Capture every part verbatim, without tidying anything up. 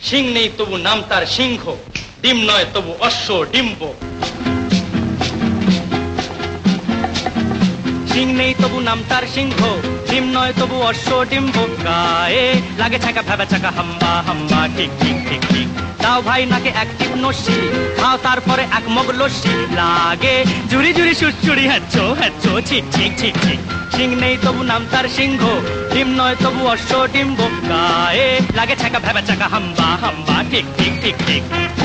সিং নেই তবু নাম তার সিংহ, ডিম নয় তবু অশ্ব ডিম্ব। সিং নেই তবু নাম তার সিংহ, ডিম নয় তবু অশ্ব ডিম্ব। গায়ে লাগে ছাকা ভেবা চাকা হাম্বা হাম্বা ঠিক ঠিক ঠিক ঠিক। দাও ভাই নাকে এক টিপ নস্যি, খাও তারপরে এক মগ লস্যি। লাগে জুড়ি জুড়ি সুচুড়ি হ্যাচো হ্যাচো ঠিক ঠিক ঠিক ঠিক। সিং নেই তবু নাম তার সিংহ, ডিম নয় তবু অশ্ব ডিম্ব। গায়ে লাগে ছাকা ভেবা চাকা হাম্বা হাম্বা ঠিক ঠিক ঠিক ঠিক।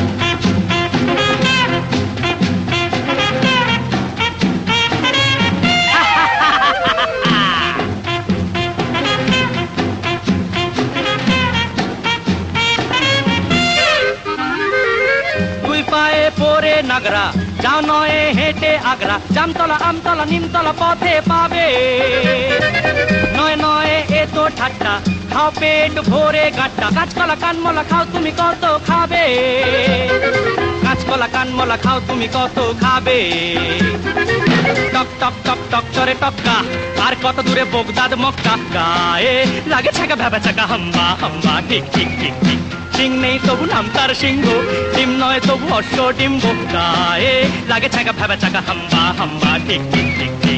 পায়ে পরে নাগরা, যাও নয় হেঁটে আগ্রা। জামতলা আমতলা নিমতলা পথে পাবে, নয় নয় এ তো ঠাট্টা। খাও পেট ভরে গাঁটটা, কাঁচকলা কানমলা খাও তুমি কত খাবে। কাঁচকলা কানমলা খাও তুমি কত খাবে। টক টক টক টক চরে টক্কা, আর কত দূরে বগদাদ মক্কা। গায়ে লাগে ছাকা ভেবা চাকা হাম্বা হাম্বা ঠিক ঠিক ঠিক ঠিক। সিং নেই তবু নাম তার সিংহ, ডিম নয় তবু অশ্ব ডিম্ব। গায়ে লাগে ছাকা ভেবা চাকা হাম্বা হাম্বা ঠিক ঠিক ঠিক ঠিক।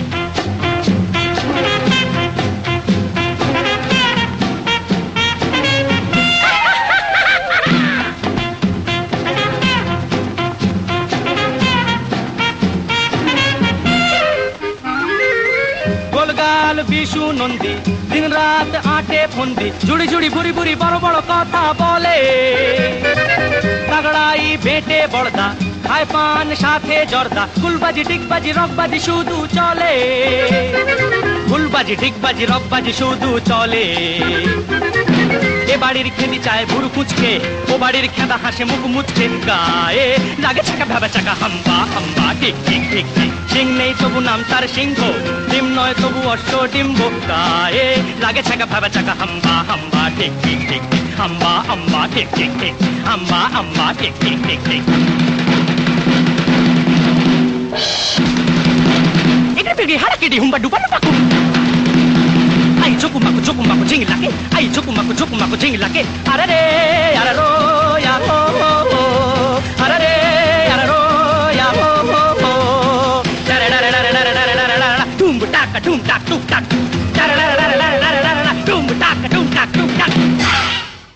গোলগাল বিশু নন্দী, দিন রাত আটে ফন্দি। জুড়ি জুড়ি বুড়ি বুড়ি বড় বড় কথা বলে। তাগড়াই বেটে বড়দা, খায় পান সাথে জর্দা। ফুলবাজি ডিগবাজি রকবাজি শুধু চলে। ফুলবাজি ডিগবাজি রকবাজি শুধু চলে। এ বাড়ির খেদি চায় ভুরু কুচকে, ও বাড়ির খেদা হাসে মুখ মুচকে। গায়ে লাগে ছাকা ভেবা চাকা হাম্বা হাম্বা ঠিক ঠিক ঠিক ঠিক। সিং নেই তবু নাম তার সিংহ, ডিম নয় তবু অশ্ব ডিম্ব। গায়ে লাগে ছাকা ভেবা চাকা হাম্বা হাম্বা ঠিক ঠিক ঠিক ঠিক। হাম্বা হাম্বা ঠিক ঠিক ঠিক। হাম্বা হাম্বা ঠিক ঠিক ঠিক ঠিক। এটা পিড়ি হারা কিডি হুম্বা ডুবা ডুবা কুম। আই জকুমাকু জকুমাকু ঝিঙ্গি লাগে, আই জকুমাকু জকুমাকু ঝিঙ্গি লাগে। আরে রে আরে রো ইয়া হো হো, আরে রে আরে রো ইয়া হো হো। ডারে ডারে ডারে ডারে ডারে ডারে ডারে, টুম টাকা টুম টাক টুক টাক।